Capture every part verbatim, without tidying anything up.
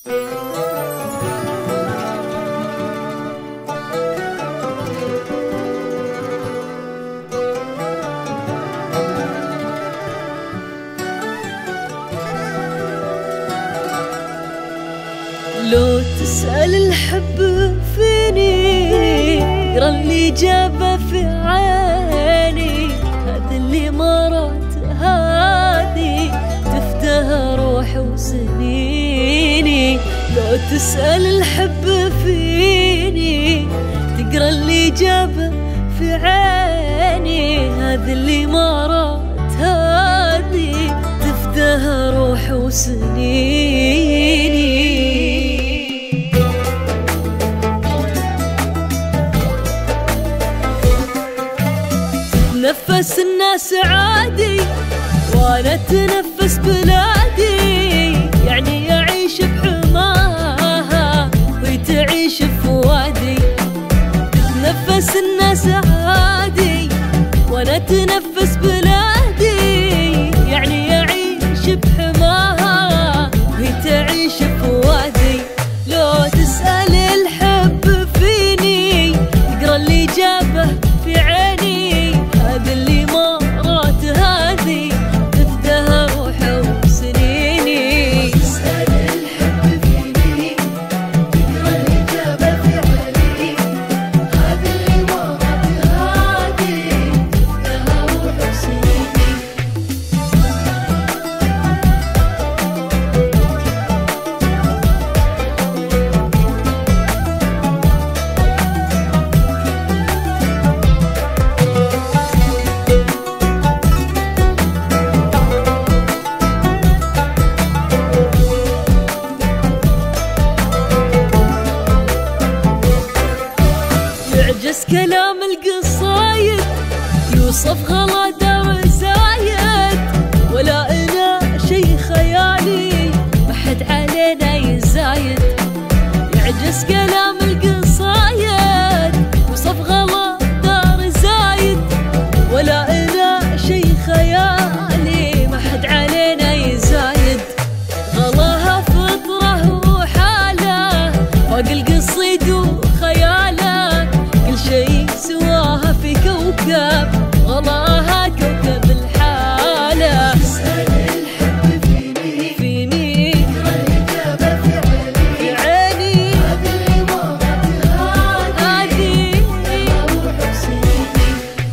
لو تسأل الحب فيني يقرا الإجابة في عيني، هذا اللي مرت هذه تفداها روح وسنيني. لو تسأل الحب فيني تقرا الإجابة في عيني، هذا اللي مرت هذه تفداها روح وسنيني. نفس الناس عادي وانا اتنفس بلادي، يعني اعيش بحماها وهي تعيش بفوادي. نفس الناس عادي وانا اتنفس بلادي، يعني اعيش بحماها وهي تعيش بفوادي. لو تسأل الحب فيني يقرا الإجابة في عيني، هذا اللي مرت هذه تفداها روحه وسنيني. تسأل الحب فيني تقرا الإجابة في عيني، هذا اللي مرت هذه تفداها روحه وسنيني. يعجز كلام القصايد يوصف غلا دار زايد، ولا إنا شي خيالي بحد علينا يزايد. يعجز كلام القصايد يوصف غلا دار زايد، ولا إنا شي خيالي بحد علينا يزايد. غلاها فطره وحاله فوق القصيد وخياله، كل شي سواها في كوكب غلاها كوكب الحالة. تسأل الحب فيني فيني يقرا الإجابة في عيني، في عيني هذا اللي مرت هذه روح وسنيني.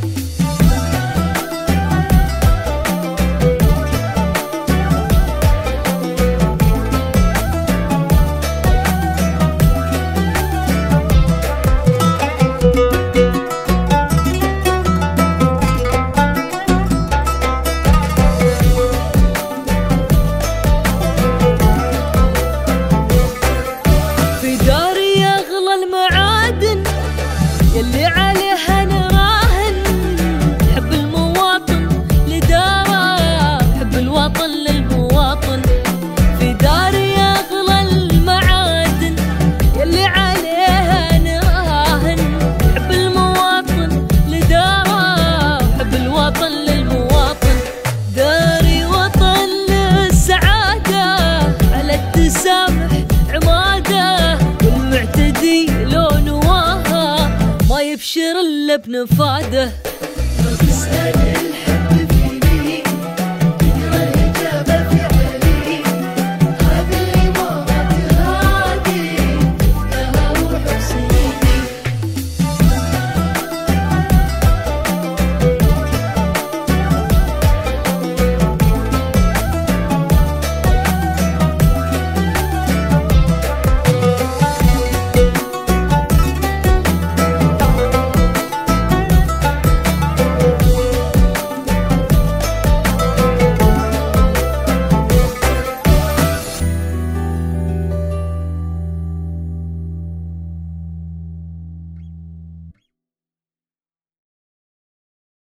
يلي عليها نراهن، حب المواطن لداره، حب الوطن للمواطن. في داري أغلى المعادن يلي عليها نراهن، حب المواطن لداره، حب الوطن للمواطن. داري وطن للسعادة على التسامح عماده، والمعتدي لو نواها ما يبشر إلا بنفاده. تسأل الحب